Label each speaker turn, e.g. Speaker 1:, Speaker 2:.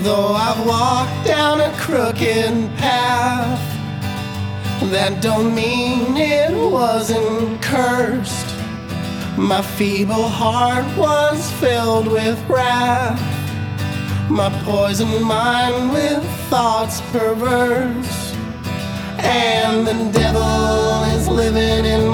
Speaker 1: Though I've walked down a crooked path, that don't mean it wasn't cursed. My feeble heart was filled with wrath, my poisoned mind with thoughts perverse, and the devil is living in